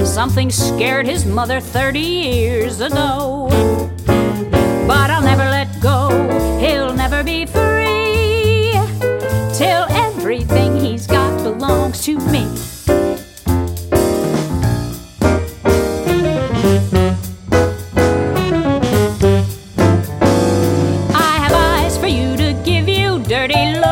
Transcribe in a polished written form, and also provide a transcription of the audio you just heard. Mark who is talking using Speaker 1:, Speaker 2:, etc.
Speaker 1: Something scared his mother 30 years ago. But I'll never let go, he'll never be free, till everything he's got belongs to me. I have eyes for you to give you dirty looks.